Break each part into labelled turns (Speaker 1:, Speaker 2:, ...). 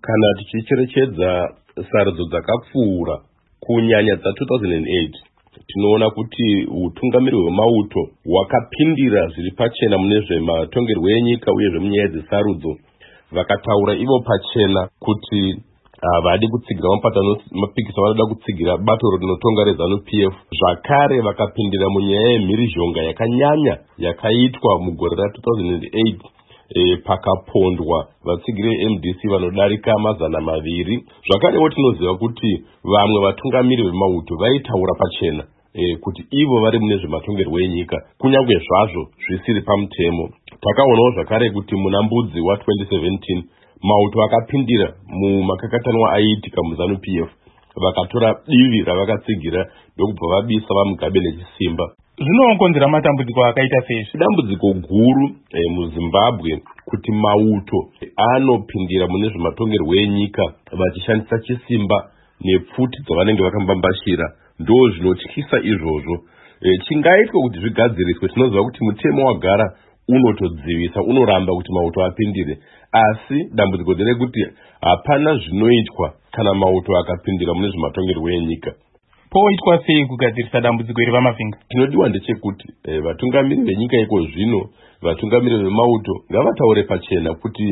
Speaker 1: Kana tichicherechedza sarudzo dzakapfuura kunyanya dza2008 tinoona kuti utungamiri hwemauto hwakapindira zviri pachena mune zvematongerwo enyika uye zvemunyaya dzesarudzo. Vakataura ivo pachena kuti havadi kutsigira mapikisa vanoda kutsigira bato rinotonga reZANU-PF. Zvakare vakapindira munyaya yemhirizhonga yakanyanya yakaitwa mugore ra2008 pakapondwa vatsigiri MDC vanodarika 200. Zvakarewo tinoziva kuti vamwe vatungamiri vemauto vaitaura pachena kuti ivo vari mune zvematongerwo enyika kunyange zvazvo zvisiri pamutemo. Takaonawo zvakare kuti muna mbudzi wa2017 mauto akapindira mumakakatanwa aiitika muZANU-PF vakatora divi ravakatsigira ndokubva vabisa vamugabe nechisimba.
Speaker 2: Zvinokonzera matambudziko akaita sei?
Speaker 1: Dambudziko guru muZimbabwe kuti mauto anopindira mune zvematongerwo enyika vachishandisa chisimba nepfuti dzavanenge vakambambashira. Ndo zvinotyisa izvozvo. Chingaitwa kuti zvigadziriswe, tinoziva kuti mutemo wagara unotodzivisa, unoramba kuti mauto apindire. Asi dambudziko nderekuti hapana zvinoitwa kana mauto akapindira mune zvematongerwo enyika.
Speaker 2: Poitwa sei kugadzirisa dambudziko iri vamavhinga?
Speaker 1: Chinodiwa ndechekuti vatungamiri venyika iko zvino, vatungamiri vemauto ngavataure pachena kuti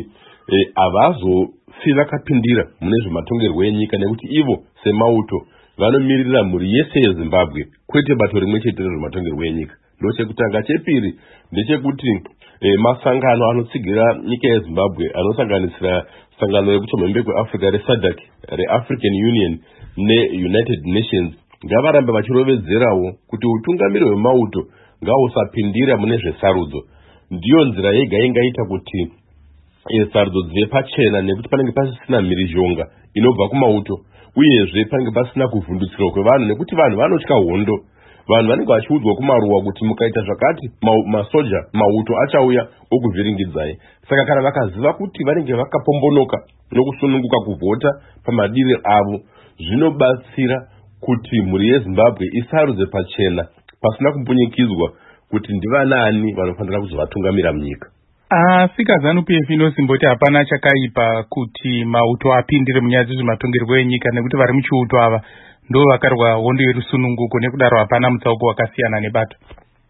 Speaker 1: havazofi vakapindira mune zvematongerwo enyika nekuti ivo semauto vanomirira mhuri yese yeZimbabwe, kwete bato rimwe chete rezvematongerwo enyika. Ndochekutanga. Chepiri ndechekuti masangano anotsigira nyika yeZimbabwe anosanganisira sangano rekuchemhembe kweAfrica reSADC, reAfrican Union neUnited Nations ngavarambe vachirovedzerawo kuti utungamiri hwemauto ngahusapindira mune zvesarudzo. Ndiyo nzira yega ingaita kuti sarudzo dzive pachena, nekuti panenge pasina mhirizhonga inobva kumauto uyezve panenge pasina kuvhundutsirwa kwevanhu, nekuti vanhu vanotya hondo. Vanhu vanenge vachiudzwa kumaruwa kuti mukaita zvakati masoja mauto achauya okuvhiringidzai. Saka kana vakaziva kuti vanenge vakapombonoka nokusununguka kuvhota pamadiri avo, zvinobatsira kuti mhuri yeZimbabwe isarudze pachena pasina kumbunyikidzwa kuti ndivanani vanofanira kuzovatungamira munyika.
Speaker 2: Asi ZANU-PF inosimboti hapana chakaipa kuti mauto apindire munyaya dzezvematongerwo enyika, nekuti vari muchiuto ava ndo vakarwa hondo yerusununguko, nekudaro hapana mutsauko wakasiyana nebato.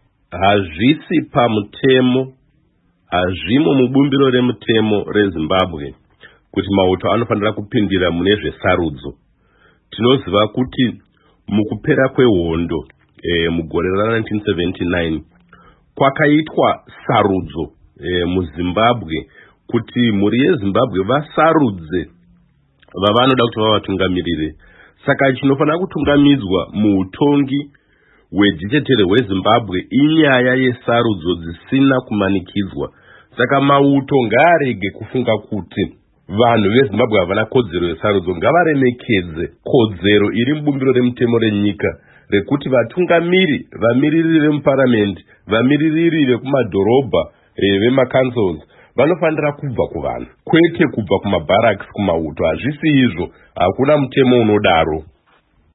Speaker 1: Hazvisi pamutemo, hazvimo mubumbiro remutemo reZimbabwe kuti mauto anofanira kupindira mune zvesarudzo. Tinoziva kuti mukupera kwehondo mugore ra1979 kwakaitwa sarudzo muZimbabwe kuti mhuri yeZimbabwe vasarudze vavanoda kuti vavatungamirire. Saka chinofanira kutungamidzwa muutongi hwedichtetere hweZimbabwe inyaya yesarudzo dzisina kumanikidzwa. Saka mauto ngaarege kufunga kuti vanhu veZimbabwe havana kodzero yesarudzo. Ngavaremekedze kodzero iri mubumbiro remutemo renyika rekuti vatungamiri, vamiriri vemuparamendi, vamiririri vekumadhorobha, vemakanzels vanofanira kubva kuvanhu, kwete kubva kumabarracks kumauto. Hazvisi izvo, hakuna mutemo unodaro.